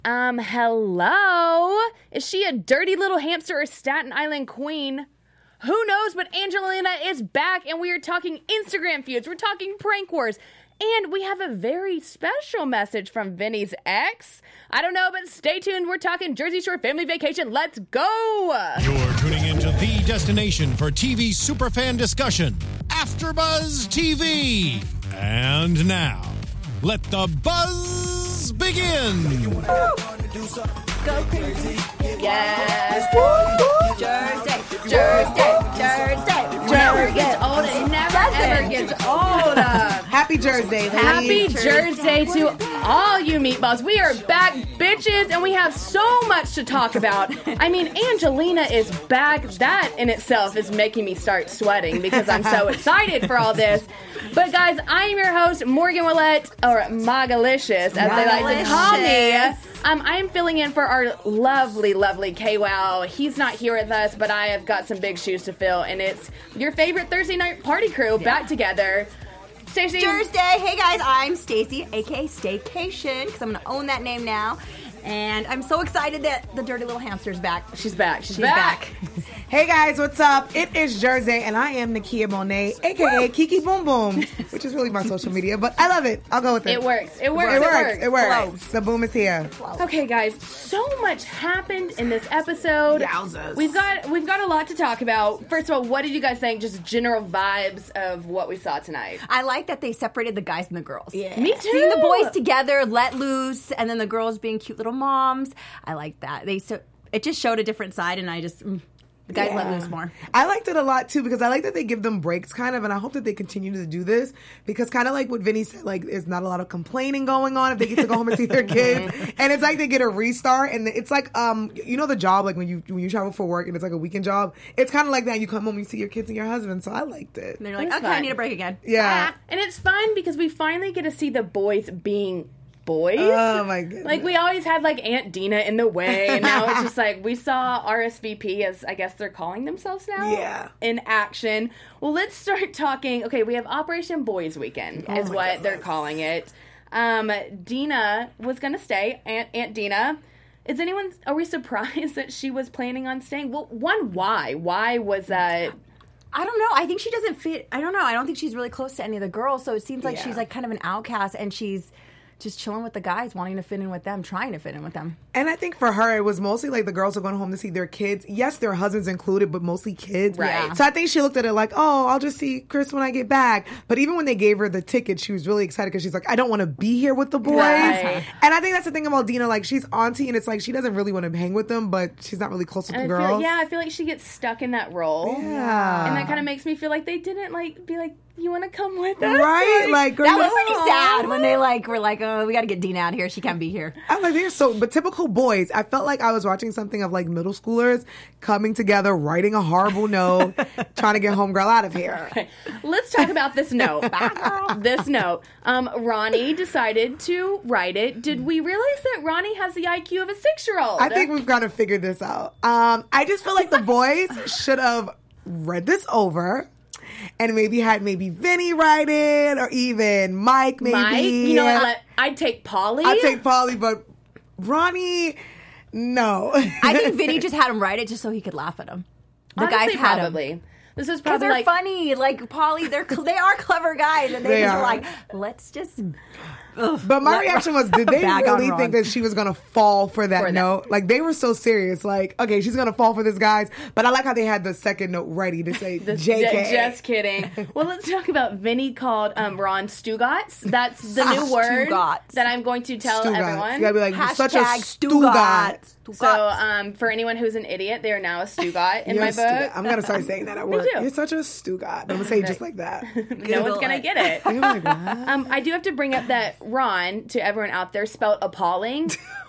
Hello? Is she a dirty little hamster or Staten Island queen? Who knows, but Angelina is back, and we are talking Instagram feuds. We're talking prank wars. And we have a very special message from Vinny's ex. I don't know, but stay tuned. We're talking Jersey Shore family vacation. Let's go! You're tuning into the destination for TV superfan discussion, AfterBuzz TV. And now, let the buzz begin. Go crazy. Yes. Jersey, Jersey, Jersey. Never gets old. It never ever gets old. Happy Jersey, ladies. Happy Jersey to all you meatballs. We are back, bitches, and we have so much to talk about. I mean, Angelina is back. That in itself is making me start sweating because I'm so excited for all this. But guys, I am your host, Morgan Willett, or Magalicious, as they like to call me. I am filling in for our lovely, lovely KWOW. He's not here with us, but I have got some big shoes to fill, and it's your favorite Thursday night party crew back together. Stacey. Thursday. Hey guys, I'm Stacey, aka Staycation, because I'm going to own that name now. And I'm so excited that the dirty little hamster's back. She's back. She's back. Hey guys, what's up? It is Jersey, and I am Nakia Monet, aka Kiki Boom Boom, which is really my social media, but I love it. I'll go with it. It works. It works. The boom is here. Okay, guys, so much happened in this episode. Yowzers. We've got a lot to talk about. First of all, what did you guys think? Just general vibes of what we saw tonight. I like that they separated the guys and the girls. Yeah. Me too. Seeing the boys together, let loose, and then the girls being cute little moms. I like that. It just showed a different side, and the guys let loose more. I liked it a lot, too, because I like that they give them breaks, kind of, and I hope that they continue to do this, because kind of like what Vinny said, like, there's not a lot of complaining going on if they get to go home and see their kids, and it's like they get a restart, and it's like, you know the job, like, when you travel for work, and it's like a weekend job, it's kind of like that, you come home and you see your kids and your husband, so I liked it. And they're like, okay, I need a break again. Yeah. And it's fun because we finally get to see the boys being boys. Oh my goodness. Like we always had like Aunt Dina in the way, and now it's just like we saw RSVP, as I guess they're calling themselves now, in action. Well, let's start talking. Okay, we have Operation Boys Weekend is what they're calling it. Dina was gonna stay, Aunt Dina. Are we surprised that she was planning on staying? Well, why was that? I don't know. I think she doesn't fit. I don't know. I don't think she's really close to any of the girls, so it seems like she's like kind of an outcast, and she's just chilling with the guys, wanting to fit in with them, trying to fit in with them. And I think for her, it was mostly like the girls are going home to see their kids. Yes, their husbands included, but mostly kids. Right. Yeah. So I think she looked at it like, oh, I'll just see Chris when I get back. But even when they gave her the ticket, she was really excited because she's like, I don't want to be here with the boys. Right. And I think that's the thing about Dina. Like, she's auntie, and it's like she doesn't really want to hang with them, but she's not really close with the girls. I feel like she gets stuck in that role. Yeah. And that kind of makes me feel like they didn't be like, you want to come with us? Right? Like, that was pretty sad when they were like, oh, we got to get Dina out of here. She can't be here. I'm like, but typical boys. I felt like I was watching something of like middle schoolers coming together, writing a horrible note, trying to get homegirl out of here. Okay. Let's talk about this note. This note. Ronnie decided to write it. Did we realize that Ronnie has the IQ of a 6-year-old? I think we've got to figure this out. I just feel like the boys should have read this over. And had Vinny write it, or even Mike, maybe. Mike? You know what? I'd take Polly. But Ronnie, no. I think Vinny just had him write it just so he could laugh at him. The Honestly, guys had probably. him. This is Because probably they're funny. Like, Polly, they are clever guys. And they just are like, let's just... But my reaction was, did they really think that she was going to fall for that note? Like, they were so serious. Like, okay, she's going to fall for this, guys. But I like how they had the second note ready to say JK. Just kidding. Well, let's talk about Vinny called Ron Stugatz. That's the new word that I'm going to tell everyone. You got to be like, you're such a Stugatz. So, for anyone who's an idiot, they are now a Stugat in my book. I'm going to start saying that at work. You're such a Stugat. I'm going to say it just like that. No one's going to get it. Like, what? I do have to bring up that Ron, to everyone out there, spelled appalling.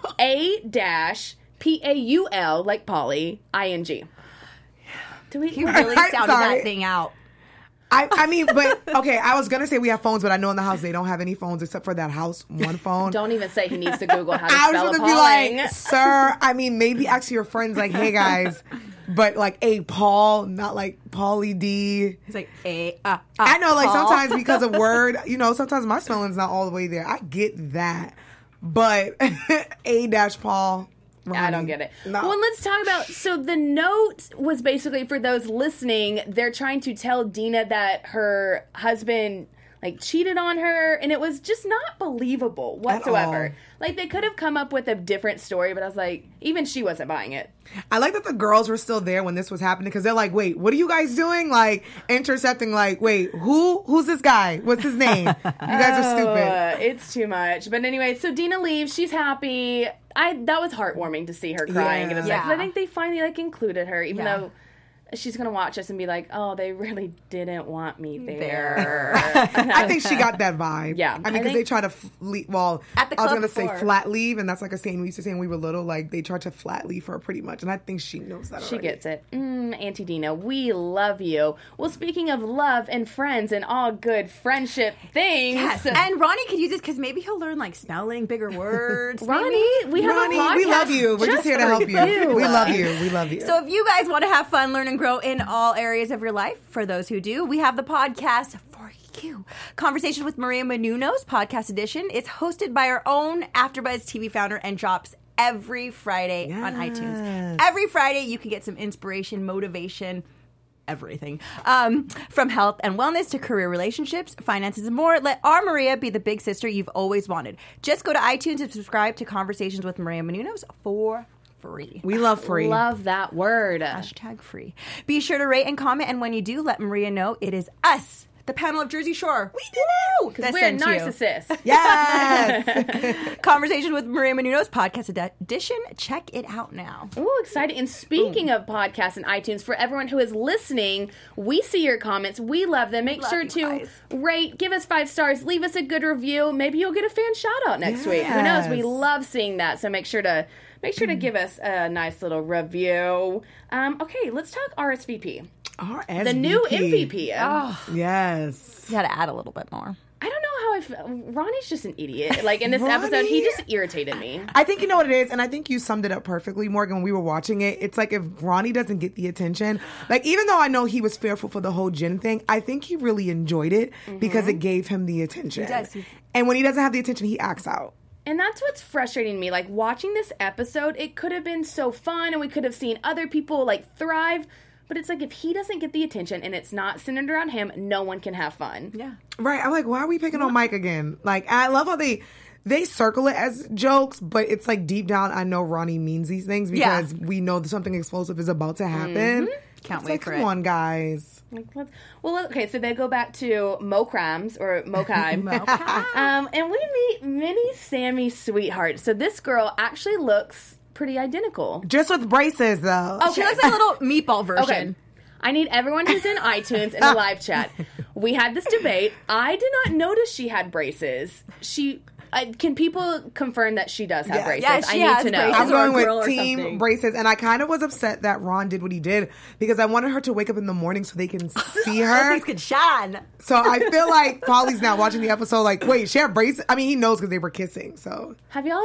A-Paul, like Polly, I-N-G. He really sounded that thing out. I mean, but, okay, I was going to say we have phones, but I know in the house they don't have any phones except for that house one phone. Don't even say he needs to Google how to spell appalling. I was going to be like, sir, I mean, maybe ask your friends, like, hey, guys, but like Paul, not like Pauly D. He's like, I know, like, Paul. sometimes because of word, sometimes my spelling's not all the way there. I get that. but A-Paul. I don't get it. No. Well, let's talk about, so the note was basically, for those listening, they're trying to tell Dina that her husband cheated on her, and it was just not believable whatsoever. Like, they could have come up with a different story, but I was like, even she wasn't buying it. I like that the girls were still there when this was happening, because they're like, wait, what are you guys doing? Like, intercepting, like, wait, who's this guy? What's his name? You guys are stupid. It's too much. But anyway, so Dina leaves. She's happy. That was heartwarming to see her crying. Yeah. And Yeah. I think they finally, included her, even though she's going to watch us and be like, oh, they really didn't want me there. I think she got that vibe. Yeah. I mean, I because think- they try to, At the I was club going to say before. flat leave, and that's like a saying we used to say when we were little. Like, they tried to flat leave her pretty much, and I think she knows that She already. gets it. Auntie Dina, we love you. Well, speaking of love and friends and all good friendship things. Yes. And Ronnie could use this because maybe he'll learn spelling, bigger words. Ronnie, we have Ronnie, a podcast we love you. We're just here to for help you. We love you. We love you. So if you guys want to have fun, learn, and grow in all areas of your life, for those who do, we have the podcast for you. Conversation with Maria Menounos, podcast edition. It's hosted by our own AfterBuzz TV founder and drops every Friday on iTunes. Every Friday, you can get some inspiration, motivation, everything. From health and wellness to career relationships, finances, and more. Let our Maria be the big sister you've always wanted. Just go to iTunes and subscribe to Conversations with Maria Menounos for free. we love free. Love that word. Hashtag free. Be sure to rate and comment, and when you do, let Maria know it is us, the panel of Jersey Shore. We did it! Because we're narcissists. Yes. Conversation with Maria Menounos, podcast edition. Check it out now. Ooh, exciting. And speaking of podcasts and iTunes, for everyone who is listening, we see your comments. We love them. Make sure you to guys. rate, give us 5 stars, leave us a good review. Maybe you'll get a fan shout out next week. Who knows? We Yes. love seeing that. So make sure to give us a nice little review. Okay, let's talk RSVP. RSVP. The new MVP. Yes. You got to add a little bit more. I don't know how I feel. Ronnie's just an idiot. In this episode, he just irritated me. I think you know what it is, and I think you summed it up perfectly, Morgan, when we were watching it. It's like if Ronnie doesn't get the attention, even though I know he was fearful for the whole Jen thing, I think he really enjoyed it because it gave him the attention. He does. And when he doesn't have the attention, he acts out. And that's what's frustrating me. Watching this episode, it could have been so fun and we could have seen other people thrive. But it's if he doesn't get the attention and it's not centered around him, no one can have fun. Yeah. Right. I'm like, why are we picking on Mike again? I love how they circle it as jokes, but it's deep down, I know Ronnie means these things because we know that something explosive is about to happen. Can't It's wait for come it. on, guys. Well, okay, so they go back to Mokrams or Mokai. And we meet Minnie Sammy Sweetheart. So this girl actually looks pretty identical. Just with braces, though. She looks like a little meatball version. Okay. I need everyone who's in iTunes in the live chat. We had this debate. I did not notice she had braces. Can people confirm that she does have Yes. braces? Yes, she I need has to know. braces. I'm or a going girl with or team something. braces, and I kind of was upset that Ron did what he did because I wanted her to wake up in the morning so they can see her. Things could shine. So I feel like Paulie's now watching the episode wait, she had braces? I mean, he knows because they were kissing, so. Have you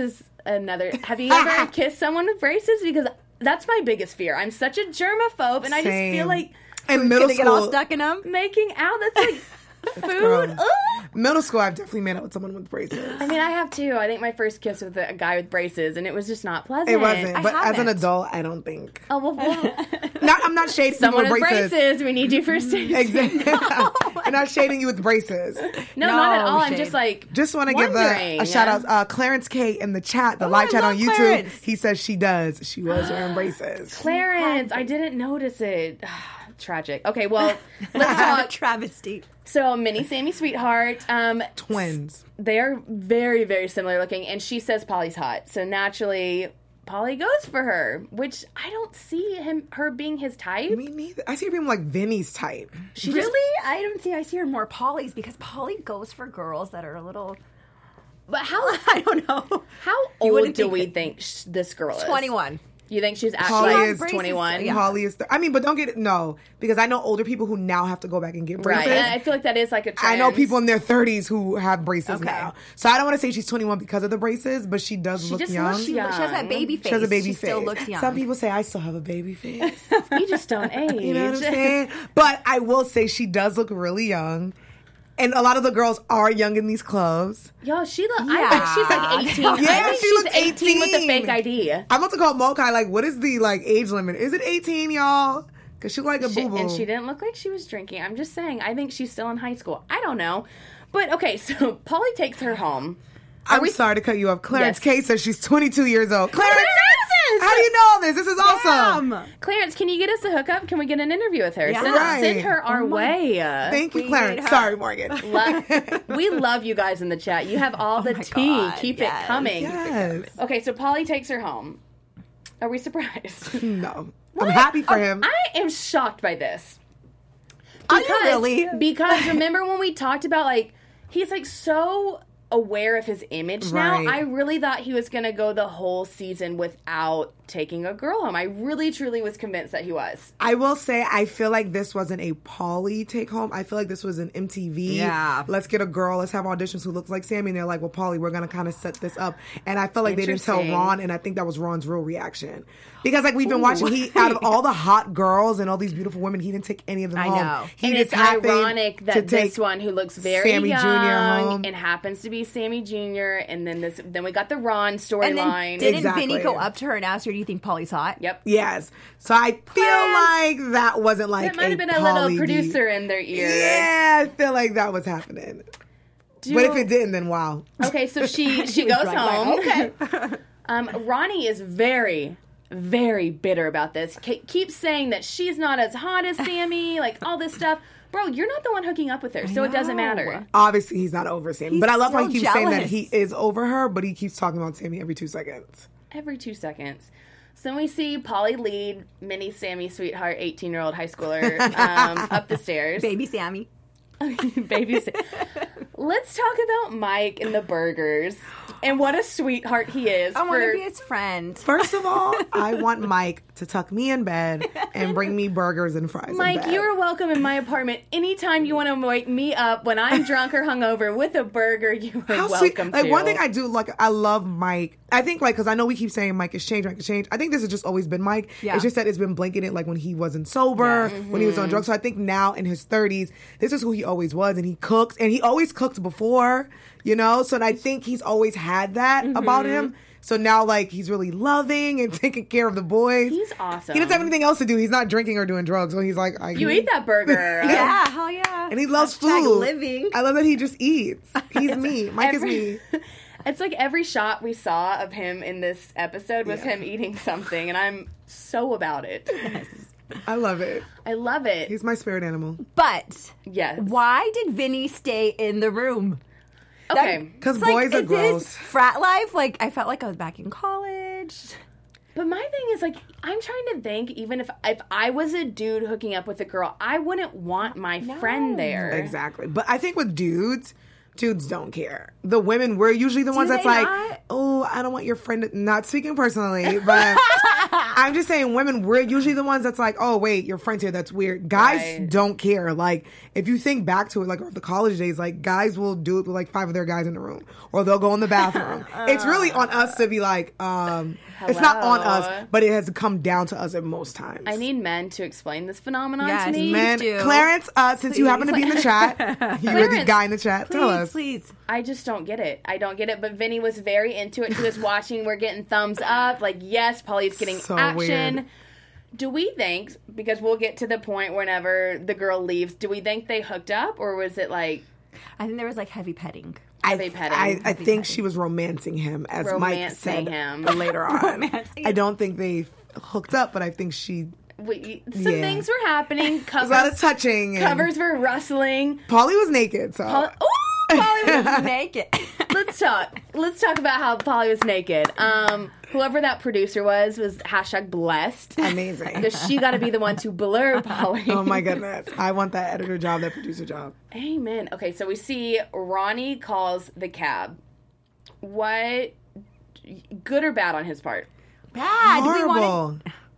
ever kissed someone with braces? Because that's my biggest fear. I'm such a germaphobe, and I just Same. feel like In middle Gonna get all school, stuck in them. making out, that's food. gross. Ugh. middle school, I've definitely made out with someone with braces. I mean, I have too. I think my first kiss was with a guy with braces, and it was just not pleasant. It wasn't, but as an haven't. adult, I don't think. Oh, well I'm not shading someone people with with braces. braces, we need you for stage. Exactly. I'm not shading you with braces. No, not at all. I'm shade. just like, Just want to give wondering. a shout out. Clarence K in the chat, the live I chat on love YouTube. Clarence. He says she does. She was wearing braces. Clarence, I didn't notice it. Tragic. Okay, well, let's talk. Travesty. So, Minnie Sammy Sweetheart. Twins. They are very, very similar looking, and she says Polly's hot. So naturally, Polly goes for her, which I don't see her being his type. Me neither. I see her being like Vinny's type. She Really? just, I see her more Polly's because Polly goes for girls that are a little. but how I don't know. how You old wouldn't do think we that- think this girl is? 21. You think she's Polly actually is 21? Yeah. Holly is. I mean, but don't get it. No, because I know older people who now have to go back and get braces. Right. I feel like that is like a trend. I know people in their 30s who have braces Okay. now. So I don't want to say she's 21 because of the braces, but she does look just young. looks She has that baby face. She has a baby She face. still looks young. Some people say I still have a baby face. You just don't age. You know what I'm saying? But I will say she does look really young. And a lot of the girls are young in these clothes. Yo, I think Yeah. she's like 18. Yeah, I think she she's looks 18 with a 18. fake ID. I'm about to call Mokai, like, what is the, like, age limit? Is it 18, y'all? Because she like a boo-boo. And she didn't look like she was drinking. I'm just saying, I think she's still in high school. I don't know. But, okay, so Polly takes her home. I'm sorry to cut you off. Clarence Yes. K says she's 22 years old. Clarence! Clarence! How do you know all this? This is awesome. Clarence, can you get us a hookup? Can we get an interview with her? Yeah. Send Right. her our way. Thank you, We Clarence. need her. Sorry, Morgan. We love you guys in the chat. You have all the my tea. God, Keep yes. it coming. Yes. Okay, so Polly takes her home. Are we surprised? No. I'm happy for him. I am shocked by this. Are you really? Because remember when we talked about, like, he's, like, so aware of his image now. Right. I really thought he was going to go the whole season without taking a girl home. I really, truly was convinced that he was. I will say, I feel like this wasn't a Pauly take home. I feel like this was an MTV. Yeah. Let's get a girl. Let's have auditions who looks like Sammy. And they're like, well, Pauly, we're going to kind of set this up. And I felt like they didn't tell Interesting. Ron. And I think that was Ron's real reaction. Because, like, we've been watching, out of all the hot girls and all these beautiful women, he didn't take any of them I home. know. He And just it's happened ironic to that take this one who looks very Sammy young Jr. home. and happens to be Sammy Jr. And then we got the Ron And then storyline. didn't Exactly. Vinny go up to her and ask her, do you think Polly's hot? Yep. Yes. So I feel like that wasn't like That might have been a Pauly little D. producer in their ear. Yeah, I feel like that was happening. But if it didn't, then wow. Okay, so she goes like, home. okay. Ronnie is very, very bitter about this. Keeps saying that she's not as hot as Sammy, like all this stuff. Bro, you're not the one hooking up with her, so it doesn't know. matter. Obviously, he's not over Sammy. He's But I love how so he keeps saying that jealous. he is over her, but he keeps talking about Sammy every 2 seconds. Every 2 seconds. So then we see Polly lead mini Sammy sweetheart, 18-year-old high schooler, up the stairs. Baby Sammy. Baby. Let's talk about Mike and the burgers and what a sweetheart he is. I want to be his friend. First of all, I want Mike to tuck me in bed and bring me burgers and fries. Mike, in bed. you're welcome in my apartment anytime you want to wake me up when I'm drunk or hungover with a burger. You are How sweet. welcome Like to. one thing I do, like I love Mike. I think like because I know we keep saying Mike has changed, Mike has changed. I think this has just always been Mike. Yeah. It's just that it's been blinking it like when he wasn't sober, when he was on drugs. So I think now in his 30s, this is who he always was, and he cooks, and he always cooked before, you know. So I think he's always had that about him. So now, like, he's really loving and taking care of the boys. He's awesome. He doesn't have anything else to do. He's not drinking or doing drugs. So he's like, You eat that burger. Yeah, hell yeah. And he loves Hashtag food. living. I love that he just eats. He's me. Mike is me. It's like every shot we saw of him in this episode was him eating something, and I'm so about it. I love it. I love it. He's my spirit animal. But Yes. why did Vinny stay in the room? Okay. Because It's like, boys are is this gross. frat life? Like, I felt like I was back in college. But my thing is, like, I'm trying to think, even if I was a dude hooking up with a girl, I wouldn't want my friend there. Exactly. But I think with dudes don't care. The women, we're usually the ones they that's like, not? oh, I don't want your friend to, not speaking personally, but I'm just saying women, we're usually the ones that's like, oh, wait, your friend's here. That's weird. Guys Right. don't care. Like, if you think back to it, like, the college days, like, guys will do it with, like, 5 of their guys in the room. Or they'll go in the bathroom. It's really on us to be like, it's not on us, Hello. but it has come down to us at most times. I need men to explain this phenomenon Yes, to me. Men, do. Clarence, since you happen to be in the chat, you were the Clarence, guy in the chat. Tell Please, us. please. I just don't get it. I don't get it. But Vinny was very into it. He was watching. We're getting thumbs up. Like, yes, Polly's getting So action. weird. Do we think, because we'll get to the point whenever the girl leaves, do we think they hooked up? Or was it like, I think there was like heavy petting. Heavy petting. I think she was romancing him, as Mike Romancing said him. later on. Romancing I don't think they hooked up, but I think she. some Yeah. things were happening. There's a lot of touching. and Covers were rustling. Polly was naked, so. Ooh, Polly was Naked. Let's talk. Let's talk about how Polly was naked. Whoever that producer was hashtag blessed. Amazing. Because she got to be the one to blur Polly. Oh my goodness. I want that editor job, that producer job. Amen. Okay, so we see Ronnie calls the cab. What, good or bad on his part? Bad. We wanted Horrible.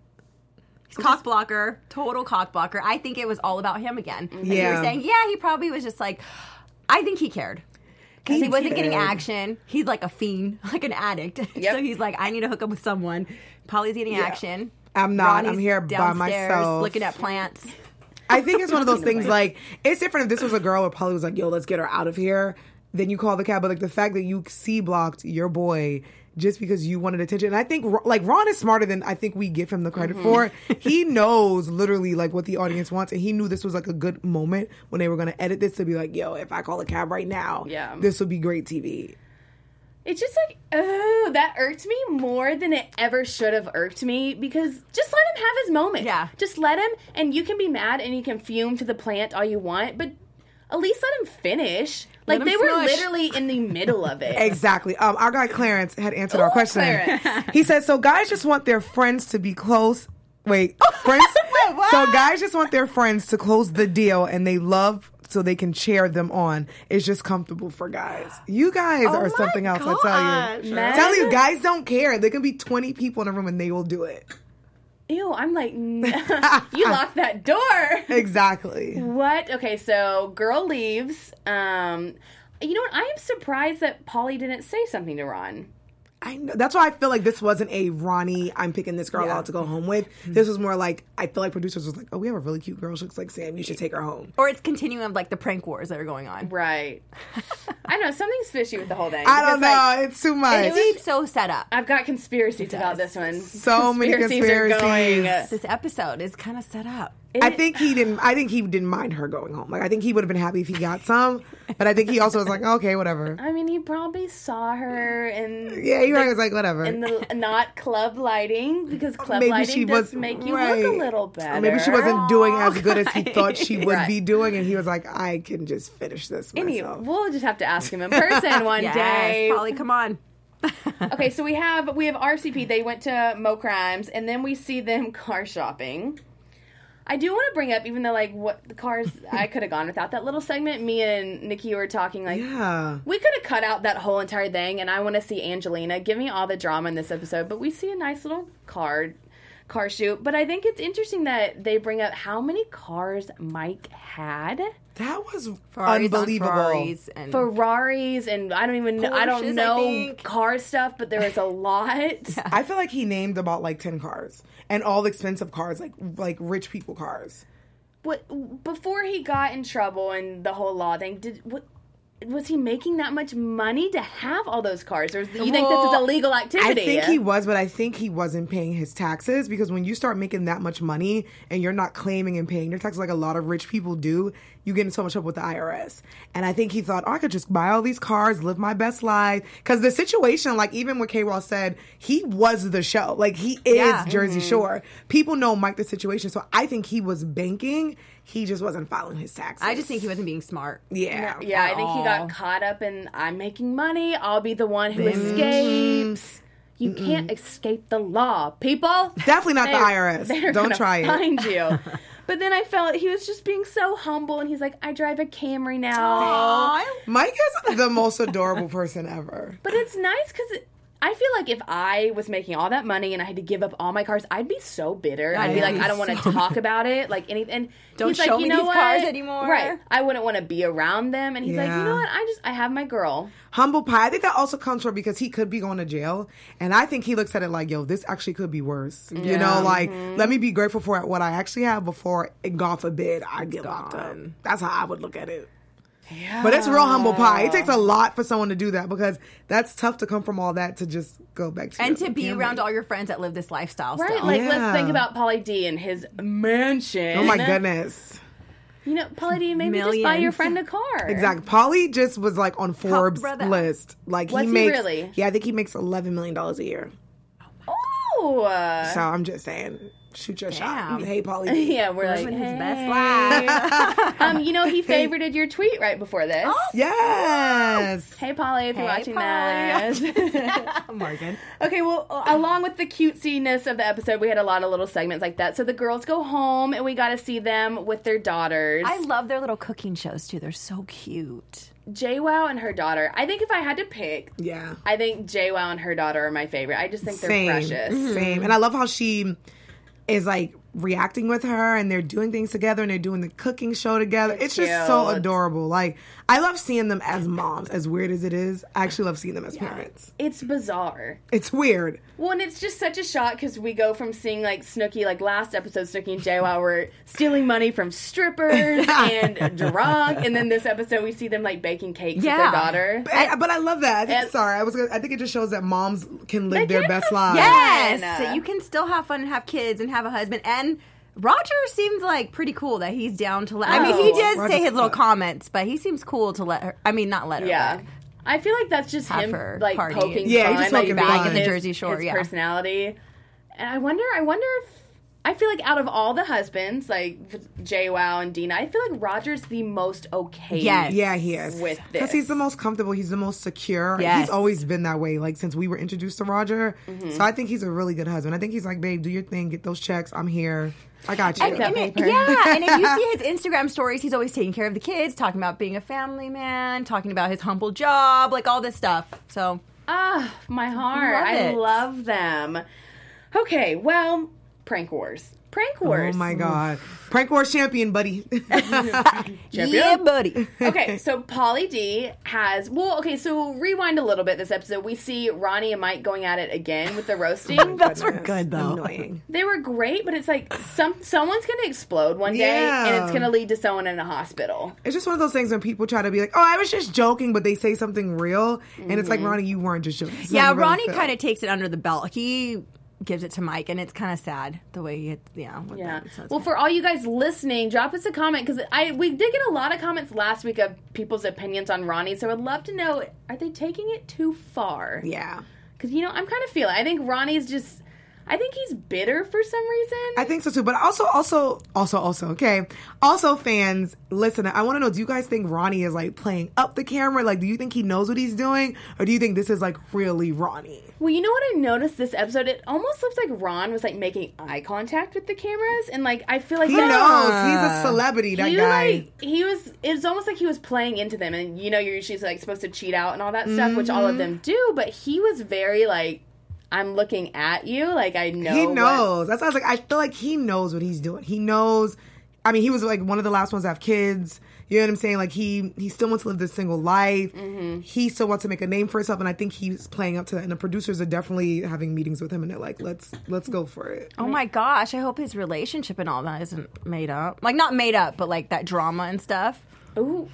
cock blocker, total cock blocker. I think it was all about him again. Like you Yeah. were saying, yeah, he probably was just like, I think he cared. Because he wasn't getting cared. action. He's like a fiend, like an addict. Yep. So he's like, I need to hook up with someone. Polly's getting action. I'm not. Ronnie's I'm here by downstairs myself. looking at plants. I think it's one of those things, like, it's different if this was a girl where Polly was like, yo, let's get her out of here. Then you call the cab. But, like, the fact that you C-blocked your boy just because you wanted attention. And I think, like, Ron is smarter than I think we give him the credit for. He knows literally, like, what the audience wants. And he knew this was, like, a good moment when they were going to edit this to be like, yo, if I call a cab right now, this would be great TV. It's just like, oh, that irked me more than it ever should have irked me, because just let him have his moment. Yeah. Just let him, and you can be mad and you can fume to the plant all you want, but at least let him finish. Like, they were literally in the middle of it. Exactly. Our guy Clarence had answered our question. Clarence. He said, so guys just want their friends to be close. Wait, friends? Wait, what? So guys just want their friends to close the deal, and they love so they can cheer them on. It's just comfortable for guys. You guys are something else, I tell you. Man. Tell you, guys don't care. There can be 20 people in a room and they will do it. Ew, I'm like, you locked that door. Exactly. What? Okay, so girl leaves. You know what? I am surprised that Polly didn't say something to Ron. I know. That's why I feel like this wasn't a Ronnie, I'm picking this girl out to go home with. This was more like, I feel like producers was like, oh, we have a really cute girl. She looks like Sam. You should take her home. Or it's continuing of, like, the prank wars that are going on. Right. I don't know. Something's fishy with the whole thing. I don't know. Like, it's too much. It was so set up. I've got conspiracies about this one. So many conspiracies. Are going. This episode is kind of set up. I think he didn't mind her going home. Like, I think he would have been happy if he got some, but I think he also was like, okay, whatever. I mean, he probably saw her and he was like, whatever. in the not club lighting, because club maybe lighting she does was make you look a little better. Or maybe she wasn't doing as good as he thought she would be doing, and he was like, I can just finish this myself. We'll just have to ask him in person one day. Polly, come on. Okay, so we have RCP. They went to Mo Crimes, and then we see them car shopping. I do want to bring up, even though, like, what the cars, I could have gone without that little segment. Me and Nikki were talking, like, we could have cut out that whole entire thing, and I want to see Angelina. Give me all the drama in this episode, but we see a nice little car shoot. But I think it's interesting that they bring up how many cars Mike had. That was Ferraris unbelievable. Ferraris and I don't even know. I don't know car stuff, but there was a lot. Yeah. I feel like he named about like 10 cars and all expensive cars, like rich people cars. What before he got in trouble and the whole law thing? Was he making that much money to have all those cars? Or do you think this is a legal activity? I think he was, but I think he wasn't paying his taxes, because when you start making that much money and you're not claiming and paying your taxes like a lot of rich people do, you get in so much trouble with the IRS. And I think he thought, I could just buy all these cars, live my best life. Because the situation, like even what K-Ross said, he was the show. Like he is Jersey Shore. People know Mike the situation. So I think he was banking. He just wasn't filing his taxes. I just think he wasn't being smart. Yeah, I think he got caught up in, I'm making money, I'll be the one who escapes. You can't escape the law, people. Definitely not the IRS. Don't try it. Find you. But then I felt he was just being so humble, and he's like, I drive a Camry now. Aww. Mike is the most adorable person ever. But it's nice because I feel like if I was making all that money and I had to give up all my cars, I'd be so bitter. I'd be like, I don't want to talk about it. Like anything. Don't he's show like, me these cars anymore. Right. I wouldn't want to be around them. And he's like, you know what? I have my girl. Humble pie. I think that also comes from because he could be going to jail. And I think he looks at it like, yo, this actually could be worse. Yeah. You know, like, let me be grateful for what I actually have before, God forbid, I get locked up. That's how I would look at it. Yeah. But it's real humble pie. It takes a lot for someone to do that, because that's tough to come from all that to just go back to and to be around all your friends that live this lifestyle. Right, still. like let's think about Pauly D and his mansion. Oh my goodness. You know, Pauly D, maybe just buy your friend a car. Exactly. Pauly just was like on Forbes list. Like was he really? Yeah, I think he makes $11 million a year. Oh. So I'm just saying. Shoot your shot. Hey, Pauly D. Yeah, we're living like, his best life. You know, he favorited your tweet right before this. Oh, yes. Hey, Pauly, if you're watching this. Morgan. Okay, well, along with the cutesiness of the episode, we had a lot of little segments like that. So the girls go home, and we got to see them with their daughters. I love their little cooking shows, too. They're so cute. JWoww and her daughter. I think if I had to pick, I think JWoww and her daughter are my favorite. I just think they're precious. Same. And I love how she is like reacting with her, and they're doing things together, and they're doing the cooking show together. It's just so adorable. Like, I love seeing them as moms, as weird as it is. I actually love seeing them as parents. It's bizarre. It's weird. Well, and it's just such a shock because we go from seeing like Snooki, like last episode, Snooki and JWoww were stealing money from strippers and drunk, and then this episode we see them like baking cakes with their daughter. But I love that. I think it just shows that moms can live their best lives. Yes, so you can still have fun and have kids and have a husband. And Roger seems like pretty cool that he's down to let. I mean, he did say his little comments, but he seems cool to let her. I mean, not let her. Yeah. But I feel like that's just him, like party. poking Yeah, fun, he's just like poking being fun. In the Jersey Shore, his yeah. personality. And I wonder if I feel like out of all the husbands, like JWoww and Dina, I feel like Roger's the most okay. Yes. Yeah, he is. With this. Because he's the most comfortable. He's the most secure. Yes. He's always been that way, like, since we were introduced to Roger. Mm-hmm. So I think he's a really good husband. I think he's like, babe, do your thing. Get those checks. I'm here. I got you. And if you see his Instagram stories, he's always taking care of the kids, talking about being a family man, talking about his humble job, like all this stuff. So, my heart. I it. love them. Okay, well, prank wars. Prank wars. Oh, my God. Prank Wars champion, buddy. yeah, buddy. Okay, so Pauly D has... Well, okay, so rewind a little bit this episode. We see Ronnie and Mike going at it again with the roasting. Those were good, though. Annoying. They were great, but it's like someone's going to explode one day, and it's going to lead to someone in a hospital. It's just one of those things when people try to be like, oh, I was just joking, but they say something real. And it's like, Ronnie, you weren't just joking. Yeah, Ronnie kind of takes it under the belt. He gives it to Mike, and it's kind of sad the way he, Yeah. That, so Well, for all you guys listening, drop us a comment because we did get a lot of comments last week of people's opinions on Ronnie. So I'd love to know: are they taking it too far? Yeah. Because I'm kind of feeling. I think Ronnie's just. I think he's bitter for some reason. I think so too. But also, okay. Also, fans, listen, I want to know, do you guys think Ronnie is like playing up the camera? Like, do you think he knows what he's doing? Or do you think this is like really Ronnie? Well, you know what I noticed this episode? It almost looks like Ron was like making eye contact with the cameras. And like, I feel like He knows. He's a celebrity, that guy. It was almost like he was playing into them. And you're usually like supposed to cheat out and all that stuff, which all of them do. But he was very like, I'm looking at you, like I know. He knows. That's why I was like, I feel like he knows what he's doing. He knows. I mean, he was like one of the last ones to have kids. You know what I'm saying? Like he still wants to live this single life. Mm-hmm. He still wants to make a name for himself, and I think he's playing up to that. And the producers are definitely having meetings with him, and they're like, let's go for it. Oh my gosh, I hope his relationship and all that isn't made up. Like not made up, but like that drama and stuff. Ooh,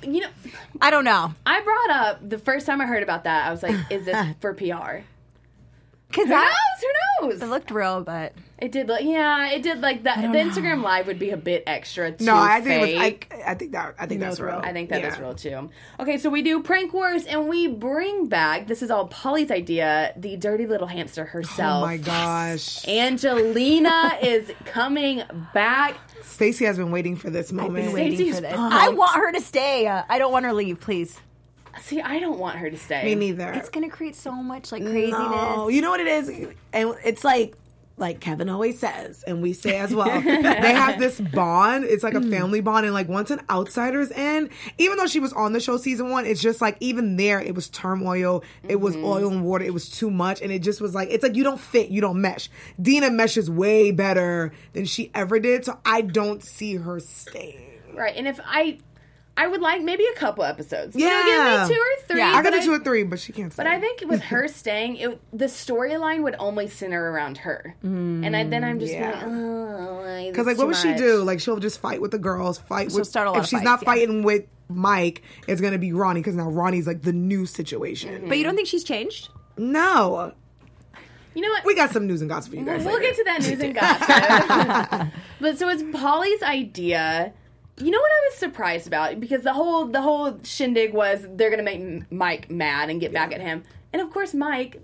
I don't know. I brought up the first time I heard about that. I was like, is this for PR? Because Who knows? It looked real, but it did. It did. Like the Instagram live would be a bit extra. Too I think fake. I think that's real. I think that is real too. Okay, so we do prank wars, and we bring back. This is all Pauly's idea. The dirty little hamster herself. Oh my gosh, Angelina is coming back. Stacey has been waiting for this moment. I've been waiting Stacey's for this. pumped. I want her to stay. I don't want her to leave, please. See, I don't want her to stay. Me neither. It's going to create so much like craziness. No, you know what it is? And it's like Kevin always says, and we say as well, they have this bond. It's like a family bond. And like once an outsider's in, even though she was on the show season 1, it's just like even there, it was turmoil. It was oil and water. It was too much. And it just was like, it's like you don't fit. You don't mesh. Dina meshes way better than she ever did. So I don't see her staying. Right. And if I would like maybe a couple episodes. Yeah. Give me 2 or 3. Yeah, I got 2 or 3, but she can't stay. But I think with her staying, the storyline would only center around her. And then I'm just like, oh, because like, what would she do? Like, she'll just fight with the girls, She'll start a lot if of she's fights, not fighting with Mike, it's gonna be Ronnie, because now Ronnie's like the new situation. But you don't think she's changed? No. You know what? We got some news and gossip for you guys. We'll get to that news and gossip. But so it's Pauly's idea. You know what I was surprised about? Because the whole shindig was they're going to make Mike mad and get back at him. And of course Mike,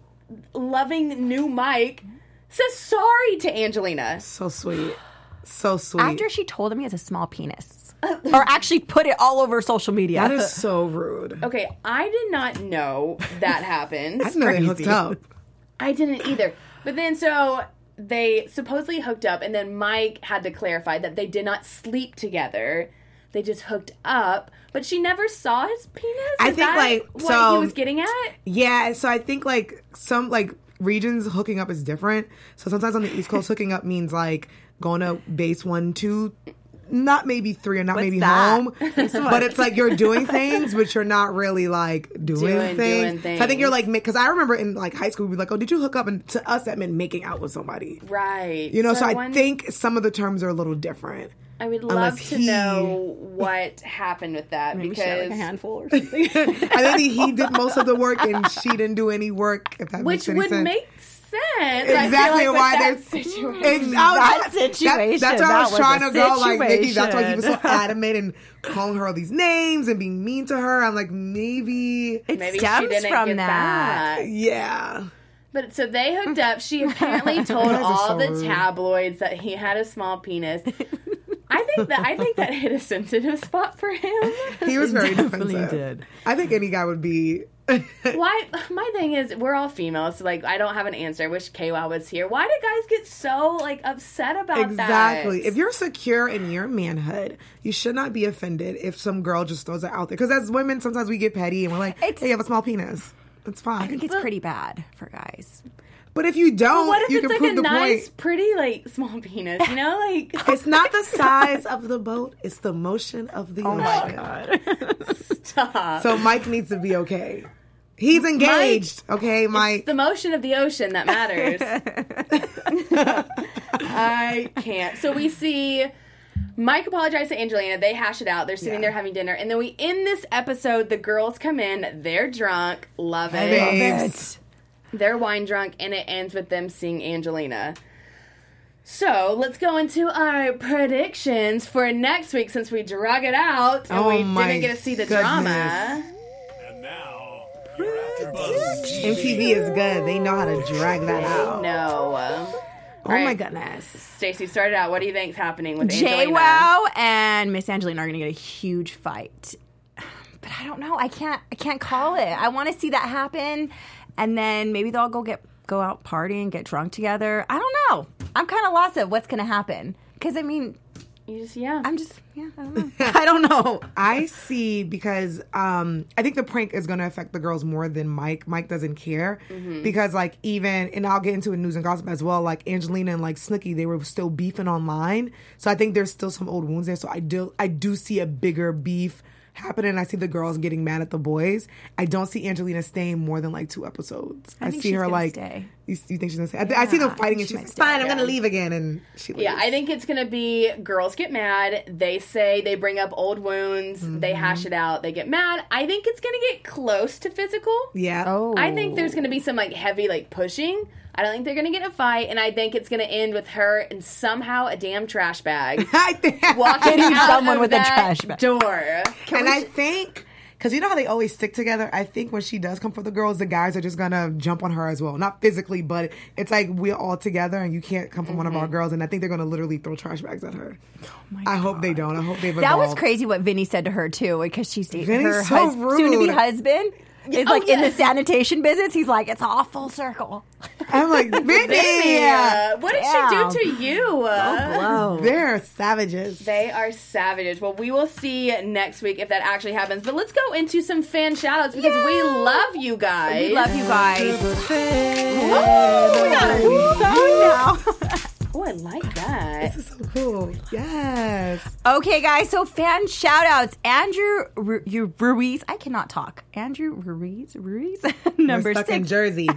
loving new Mike, says sorry to Angelina. So sweet. So sweet. After she told him he has a small penis. Or actually put it all over social media. That is so rude. Okay, I did not know that happened. I didn't know they hooked up. I didn't either. But then so they supposedly hooked up, and then Mike had to clarify that they did not sleep together. They just hooked up, but she never saw his penis. I think, like, what so he was getting at. Yeah, so I think like regions hooking up is different. So sometimes on the East Coast, hooking up means like going to base 1, 2, not maybe 3, or not maybe that? home. But it's like you're doing things, but you're not really like doing things. So I think you're like, because I remember in like high school, we'd be like, oh, did you hook up? And to us, that meant making out with somebody. Right. You know, so I think some of the terms are a little different. I would love to know what happened with that Maybe she had because like a handful or something. I think he did most of the work and she didn't do any work, if that which makes any would sense. make sense. Exactly I feel like why with there's that situation. That situation. That's where I was That trying was to a go. Like Nikki, that's why he was so situation. adamant and calling her all these names and being mean to her. I'm like, maybe Maybe she stems didn't from get that. back. yeah. But so they hooked up. She apparently told You guys are all so the rude. tabloids that he had a small penis. I think that hit a sensitive spot for him. He was very definitely defensive. did. I think any guy would be. Why? My thing is, we're all females, so like I don't have an answer. I wish KY was here. Why do guys get so like upset about Exactly. that? If you're secure in your manhood, you should not be offended if some girl just throws it out there. Because as women, sometimes we get petty and we're like, hey, you have a small penis. It's fine. I think it's pretty bad for guys. But if you don't, What if you it's can like prove a the nice, point. pretty, like small penis? You know, like It's not the size of the boat; it's the motion of the ocean. my God. stop. So Mike needs to be okay. He's engaged, okay, Mike. It's the motion of the ocean that matters. I can't. So we see Mike apologizes to Angelina. They hash it out. They're sitting there having dinner. And then we end this episode. The girls come in. They're drunk. Love it. Babes. They're wine drunk. And it ends with them seeing Angelina. So let's go into our predictions for next week since we drug it out and Oh we my didn't get to see the goodness. drama. And now, your AfterBuzz MTV is good. They know how to drag that out. No. Oh my goodness. Stacey, start it out. What do you think's happening with Angelina? JWoww and Miss Angelina are going to get a huge fight. But I don't know. I can't call it. I want to see that happen, and then maybe they'll go out partying, get drunk together. I don't know. I'm kind of lost at what's going to happen because I mean, I don't know. I don't know. I see because I think the prank is going to affect the girls more than Mike. Mike doesn't care because like even, and I'll get into it, news and gossip as well, like Angelina and like Snooki, they were still beefing online. So I think there's still some old wounds there. So I do see a bigger beef happening. I see the girls getting mad at the boys. I don't see Angelina staying more than like 2 episodes. I think see she's her gonna like, stay. you think she's going to stay? I see them fighting and she's like, fine, I'm going to leave again. And she leaves. Yeah, I think it's going to be girls get mad. They bring up old wounds. They hash it out. They get mad. I think it's going to get close to physical. Yeah. Oh, I think there's going to be some like heavy like pushing. I don't think they're going to get in a fight. And I think it's going to end with her in somehow a damn trash bag. I think. Walking out someone of with a that trash bag. door. And I think, because you know how they always stick together, I think when she does come for the girls, the guys are just going to jump on her as well. Not physically, but it's like we're all together and you can't come from one of our girls. And I think they're going to literally throw trash bags at her. I hope they don't. I hope they've that was evolved. crazy what Vinny said to her too, because she's dating Vinny's her so soon-to-be rude. husband. Is like in the sanitation business. He's like, it's all full circle. I'm like, Vinny! What did she do to you? Whoa. They're savages. They are savages. Well, we will see next week if that actually happens. But let's go into some fan shoutouts because we love you guys. We love you guys. Oh, we got a Song now. Oh, I like that. This is so cool. Yes. Okay, guys, so fan shout-outs. Andrew Ruiz. I cannot talk. Andrew Ruiz? Number We're stuck 6. in Jersey.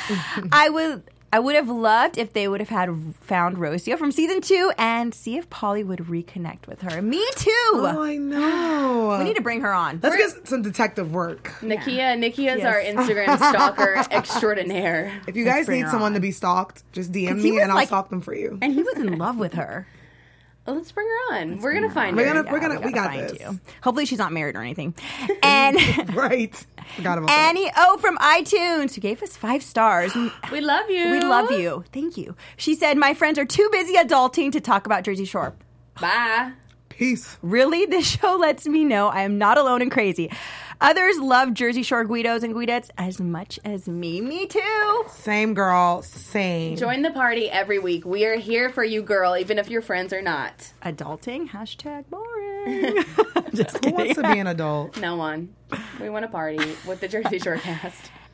I would have loved if they would have found Rocio from season 2 and see if Polly would reconnect with her. Me too. Oh, I know. We need to bring her on. Let's get some detective work. Nikia is our Instagram stalker extraordinaire. If you guys bring need her someone on. to be stalked, just DM he me was and I'll like- stalk them for you. And he was in love with her. Well, let's bring her on. We're gonna find We're her. gonna- we got find this. you. Hopefully she's not married or anything. And Right. Forgot about that. Annie O from iTunes, who gave us 5 stars. We love you. We love you. Thank you. She said, my friends are too busy adulting to talk about Jersey Shore. Bye. Peace. Really? This show lets me know I am not alone and crazy. Others love Jersey Shore Guidos and Guidettes as much as me. Me too. Same girl, same. Join the party every week. We are here for you, girl, even if your friends are not. Adulting, #boring. Just Who wants kidding. to be an adult? No one. We want to party with the Jersey Shore cast. And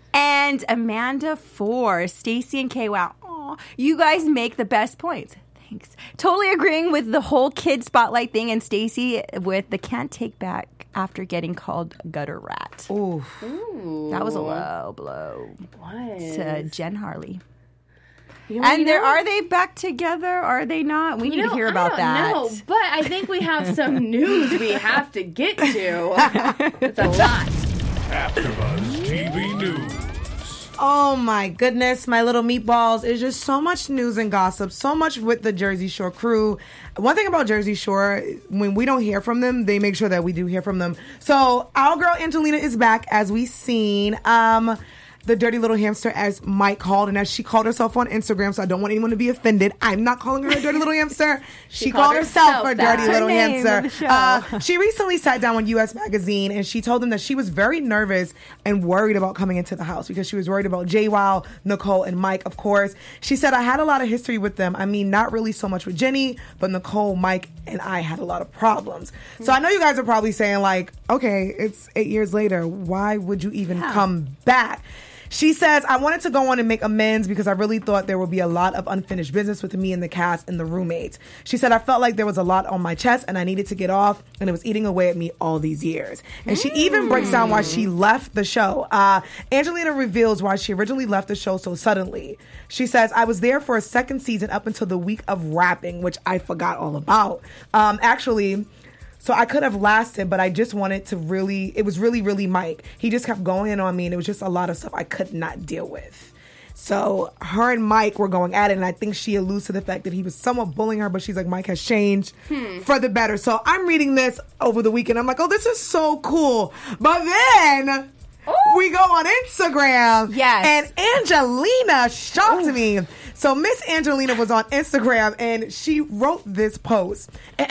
And Amanda 4, Stacey and Kay, wow. Aw, you guys make the best points. Thanks. Totally agreeing with the whole kid spotlight thing, and Stacey with the can't take back after getting called gutter rat. Ooh. That was a low blow What? to Jen Harley. And Are they back together? Are they not? We need to hear about that. No, but I think we have some news we have to get to. It's a lot. AfterBuzz TV News. Oh my goodness, my little meatballs. There's just so much news and gossip, so much with the Jersey Shore crew. One thing about Jersey Shore, when we don't hear from them, they make sure that we do hear from them. So our girl Angelina is back, as we've seen. The dirty little hamster, as Mike called, and as she called herself on Instagram, so I don't want anyone to be offended. I'm not calling her a dirty little hamster. She called herself a dirty little hamster. She recently sat down on US Magazine, and she told them that she was very nervous and worried about coming into the house because she was worried about JWoww, Nicole, and Mike, of course. She said, I had a lot of history with them. I mean, not really so much with Jenny, but Nicole, Mike, and I had a lot of problems. So I know you guys are probably saying, like, okay, it's 8 years later. Why would you even come back? She says, I wanted to go on and make amends because I really thought there would be a lot of unfinished business with me and the cast and the roommates. She said, I felt like there was a lot on my chest and I needed to get off, and it was eating away at me all these years. And she even breaks down why she left the show. Angelina reveals why she originally left the show so suddenly. She says, I was there for a second season up until the week of wrapping, which I forgot all about. So I could have lasted, but I just wanted to it was really Mike. He just kept going in on me, and it was just a lot of stuff I could not deal with. So her and Mike were going at it, and I think she alludes to the fact that he was somewhat bullying her, but she's like, Mike has changed for the better. So I'm reading this over the weekend. I'm like, oh, this is so cool. But then we go on Instagram. Yes. And Angelina shocked me. So Miss Angelina was on Instagram, and she wrote this post.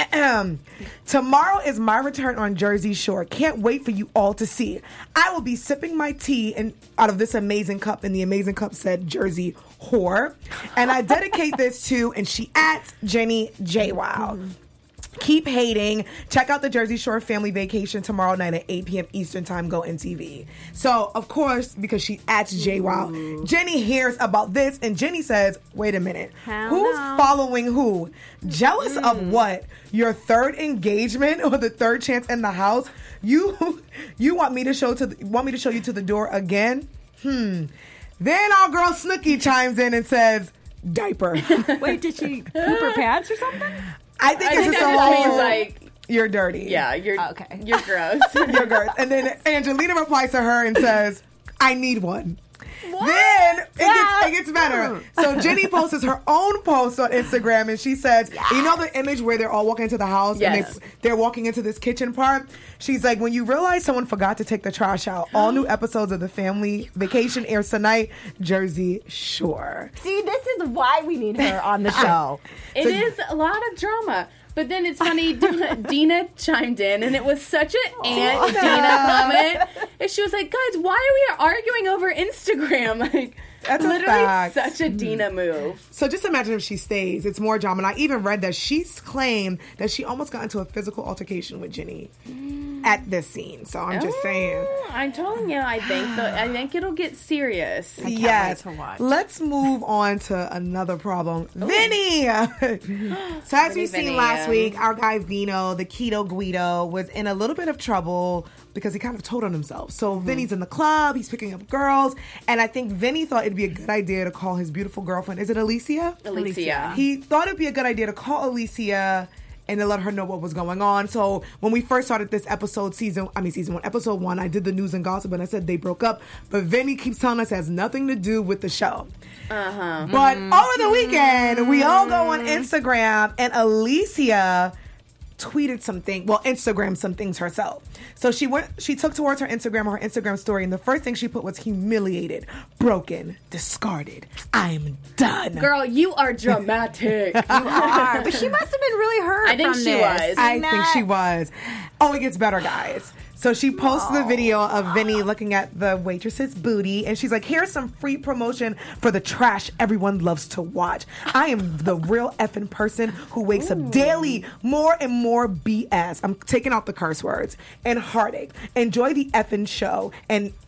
Tomorrow is my return on Jersey Shore. Can't wait for you all to see. I will be sipping my tea out of this amazing cup, and the amazing cup said Jersey Whore. And I dedicate this to, and she @ Jenny JWoww. Keep hating. Check out the Jersey Shore family vacation tomorrow night at 8 p.m. Eastern Time. Go MTV. So, of course, because she @ JWoww, Jenny hears about this, and Jenny says, wait a minute. Who's following who? Jealous of what? Your third engagement or the third chance in the house? You want me to show you to the door again? Then our girl Snooki chimes in and says, diaper. Wait, did she poop her pants or something? I think it's just that a just whole, means, like, you're dirty. yeah, you're gross. You're gross. And then Angelina replies to her and says, I need one. Then it gets better. So Jenny posts her own post on Instagram, and she says, you know the image where they're all walking into the house and they're walking into this kitchen part? She's like, when you realize someone forgot to take the trash out, all new episodes of the family vacation airs tonight, Jersey Shore. See, this is why we need her on the show. It is a lot of drama. But then it's funny, Dina chimed in, and it was such an Aunt Dina moment. And she was like, guys, why are we arguing over Instagram? Like, that's literally fact. Such a Dina move. So just imagine if she stays. It's more drama. And I even read that she's claimed that she almost got into a physical altercation with Jenny at this scene. So I'm just saying. I'm telling you, I think it'll get serious. Yes. Let's move on to another problem. Vinny! So as we've seen last week, our guy Vino, the Keto Guido, was in a little bit of trouble because he kind of told on himself. So Vinny's in the club, he's picking up girls, and I think Vinny thought it'd be a good idea to call his beautiful girlfriend. Is it Alicia? Alicia. He thought it'd be a good idea to call Alicia and to let her know what was going on. So when we first started this season 1, episode 1, I did the news and gossip, and I said they broke up. But Vinny keeps telling us it has nothing to do with the show. But over the weekend, we all go on Instagram, and Alicia tweeted Instagrammed some things herself. So she took towards her Instagram story, and the first thing she put was humiliated, broken, discarded. I'm done. Girl, you are dramatic. You are. But she must have been really hurt. I think she was. I think she was. Oh, it gets better, guys. So she posts the video of Vinny looking at the waitress's booty, and she's like, here's some free promotion for the trash everyone loves to watch. I am the real effing person who wakes up daily, more and more BS. I'm taking out the curse words. And heartache. Enjoy the effing show. And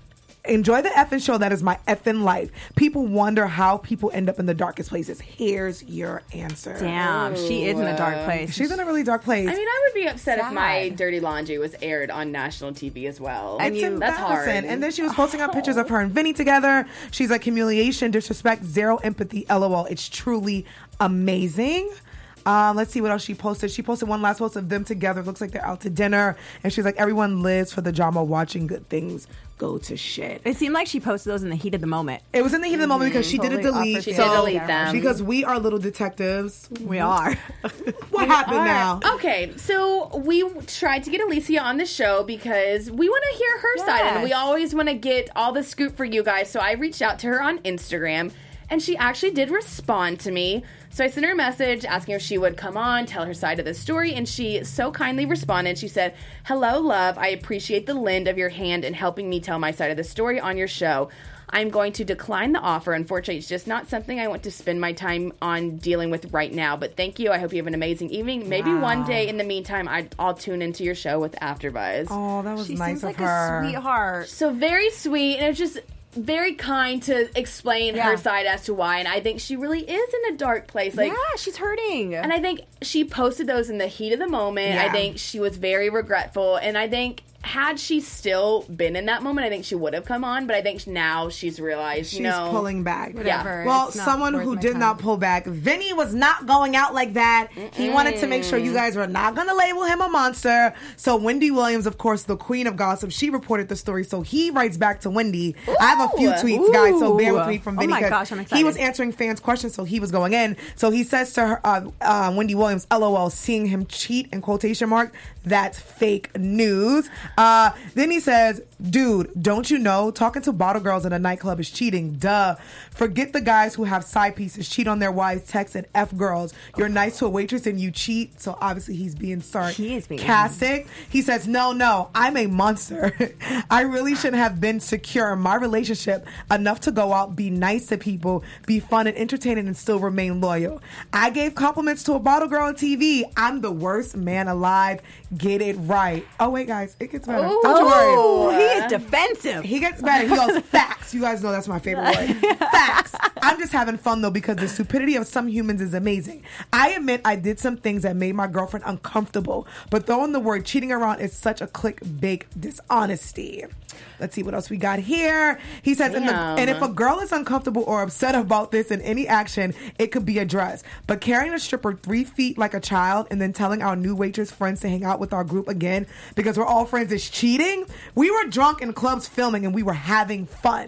enjoy the effing show. That is my effing life. People wonder how people end up in the darkest places. Here's your answer. Damn, she is in a dark place. She's in a really dark place. I mean, I would be upset if my Sad. dirty laundry was aired on national TV as well. It's That's hard. embarrassing. And then she was posting up pictures of her and Vinny together. She's like, humiliation, disrespect, zero empathy, LOL. It's truly amazing. Let's see what else she posted. She posted one last post of them together. Looks like they're out to dinner. And she's like, everyone lives for the drama, watching good things go to shit. It seemed like she posted those in the heat of the moment. It was in the heat of the moment because she didn't Totally delete. offered She to- did delete them. Because we are little detectives. We are. What happened All now? right. Okay, so we tried to get Alicia on the show because we want to hear her side, and we Yes. always want to get all the scoop for you guys. So I reached out to her on Instagram, and she actually did respond to me. So I sent her a message asking if she would come on, tell her side of the story, and she so kindly responded. She said, "Hello, love. I appreciate the lend of your hand in helping me tell my side of the story on your show. I'm going to decline the offer. Unfortunately, it's just not something I want to spend my time on dealing with right now. But thank you. I hope you have an amazing evening. Maybe one day in the meantime, I'll tune into your show with AfterBuzz." Oh, that was She nice seems of like her. a sweetheart. So very sweet, and it's just very kind to explain Yeah. her side as to why. And I think she really is in a dark place. Like, Yeah, she's hurting. and I think she posted those in the heat of the moment. I Yeah. think she was very regretful, and I think had she still been in that moment, I think she would have come on. But I think now she's realized, She's you know, pulling back. Whatever. Well, It's not someone worth who my did time. not pull back. Vinny was not going out like that. He wanted to make sure you guys were not going to label him a monster. So Wendy Williams, of course, the queen of gossip, she reported the story. So he writes back to Wendy. I have a few tweets, guys, so bear with me from Oh Vinny. my 'cause gosh, I'm He excited. was answering fans' questions, so he was going in. So he says to her, Wendy Williams, LOL, seeing him cheat in quotation mark, that's fake news. Then he says, dude, don't you know? Talking to bottle girls in a nightclub is cheating. Duh. Forget the guys who have side pieces, cheat on their wives, text, and F girls. You're nice to a waitress and you cheat. So obviously he's being He is being sarcastic. He says, no, I'm a monster. I really shouldn't have been secure in my relationship enough to go out, be nice to people, be fun and entertaining, and still remain loyal. I gave compliments to a bottle girl on TV. I'm the worst man alive. Get it right. Oh, wait, guys. It gets better. Don't you worry. Oh, he is defensive. He gets better. He goes, facts. You guys know that's my favorite word. Facts. I'm just having fun, though, because the stupidity of some humans is amazing. I admit I did some things that made my girlfriend uncomfortable, but throwing the word cheating around is such a clickbait dishonesty. Let's see what else we got here. He says, Damn. and if a girl is uncomfortable or upset about this in any action, it could be addressed. But carrying a stripper 3 feet like a child and then telling our new waitress friends to hang out with our group again because we're all friends is cheating? We were drunk in clubs filming and we were having fun.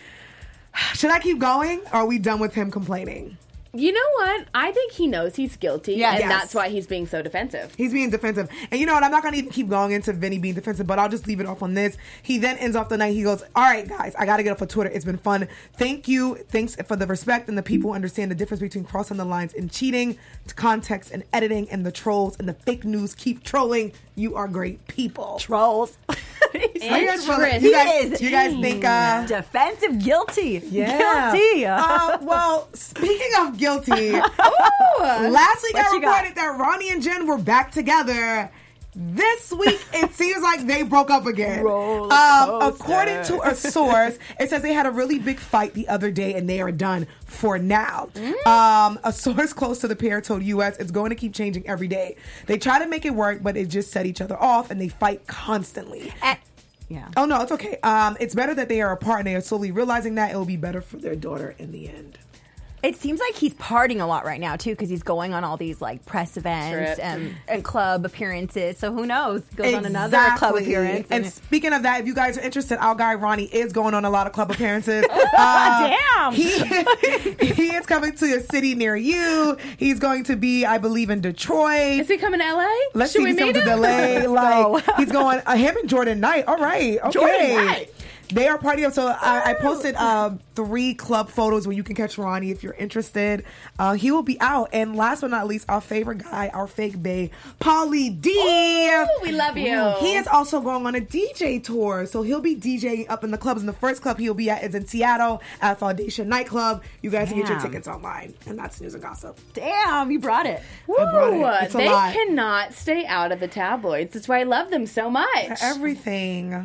Should I keep going? Or are we done with him complaining? You know what? I think he knows he's guilty, Yes. and Yes. that's why he's being so defensive. He's being defensive. And you know what? I'm not going to even keep going into Vinny being defensive, but I'll just leave it off on this. He then ends off the night. He goes, all right, guys, I got to get up for Twitter. It's been fun. Thank you. Thanks for the respect and the people who understand the difference between crossing the lines in cheating, context and editing, and the trolls and the fake news. Keep trolling. You are great people. Trolls. Are you guys Interest. you guys think... Defensive, guilty. Yeah. Guilty. Well, speaking of guilty, last week What I you got? reported that Ronnie and Jen were back together. This week, it seems like they broke up again. Roller coaster. According to a source, it says they had a really big fight the other day and they are done for now. A source close to the pair told US it's going to keep changing every day. They try to make it work, but they just set each other off and they fight constantly. Yeah. Oh, no, it's okay. It's better that they are apart and they are slowly realizing that it will be better for their daughter in the end. It seems like he's partying a lot right now too, because he's going on all these like press events Trips. and club apperances. So who knows? Goes on another club Exactly. appearance. And speaking of that, if you guys are interested, our guy Ronnie is going on a lot of club appearances. Damn. He is coming to a city near you. He's going to be, I believe, in Detroit. Is he coming to LA? Let's Should see, we he's coming meet to him? LA. Like he's going. Him and Jordan Knight. All right. Okay. Jordan Knight. They are partying. So I posted 3 club photos where you can catch Ronnie if you're interested. He will be out. And last but not least, our favorite guy, our fake bae, Pauly D. Ooh, we love you. He is also going on a DJ tour. So he'll be DJing up in the clubs. And the first club he'll be at is in Seattle at Foundation Nightclub. You guys can get your Damn. tickets online. And that's news and gossip. Damn, you brought it. brought it. Woo, It's a they lot. cannot stay out of the tabloids. That's why I love them so much. Everything.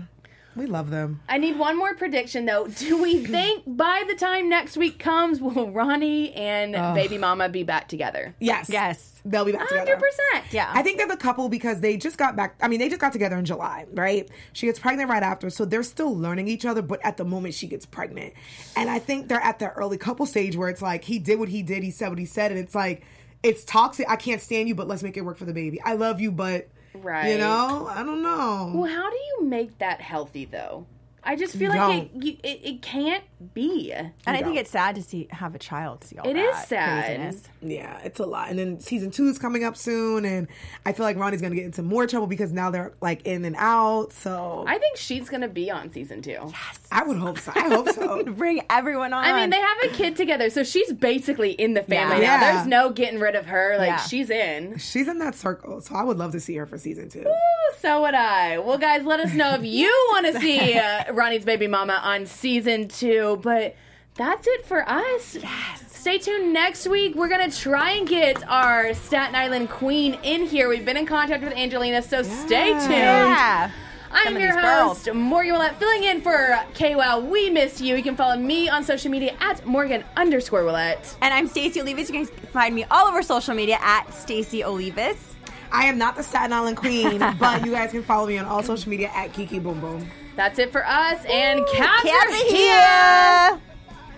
We love them. I need one more prediction, though. Do we think by the time next week comes, will Ronnie and baby mama be back together? Yes. They'll be back together. 100%. Yeah. I think they're the couple because they just got back. I mean, they just got together in July, right? She gets pregnant right after, so they're still learning each other, but at the moment she gets pregnant. And I think they're at the early couple stage where it's like, he did what he did, he said what he said, and it's like, it's toxic. I can't stand you, but let's make it work for the baby. I love you, but, Right. you know, I don't know. Well, how do you make that healthy, though? I just feel like it can't be. And I think it's sad to have a child see all It that is sad. craziness. Yeah, it's a lot. And then season 2 is coming up soon, and I feel like Ronnie's going to get into more trouble because now they're like in and out. So I think she's going to be on season 2. Yes. I would hope so. I hope so. Bring everyone on. I mean, they have a kid together, so she's basically in the family Yeah. now. Yeah. There's no getting rid of her. Like, Yeah. she's in. She's in that circle, so I would love to see her for season 2. Ooh, so would I. Well, guys, let us know if you want to see Ronnie's baby mama on season 2. But that's it for us. Yes. Stay tuned next week. We're going to try and get our Staten Island queen in here. We've been in contact with Angelina, so stay tuned. Yeah. I'm Some of your these host, girls. Morgan Willett, filling in for KWOW. We miss you. You can follow me on social media at Morgan_Willett. And I'm Stacey Olivas. You can find me all over social media at Stacey Olivas. I am not the Staten Island queen, but you guys can follow me on all social media at Kiki Boom Boom. That's it for us, and Cats Cats are are here! here.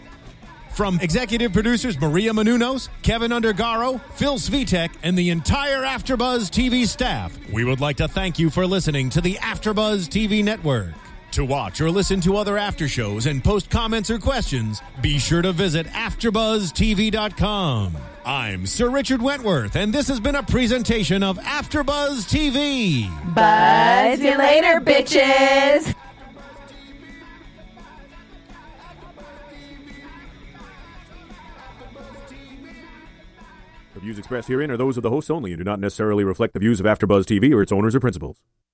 From executive producers Maria Menounos, Kevin Undergaro, Phil Svitek, and the entire AfterBuzz TV staff, we would like to thank you for listening to the AfterBuzz TV network. To watch or listen to other after shows and post comments or questions, be sure to visit AfterBuzzTV.com. I'm Sir Richard Wentworth, and this has been a presentation of AfterBuzz TV. Buzz you later, bitches. The views expressed herein are those of the hosts only and do not necessarily reflect the views of AfterBuzz TV or its owners or principals.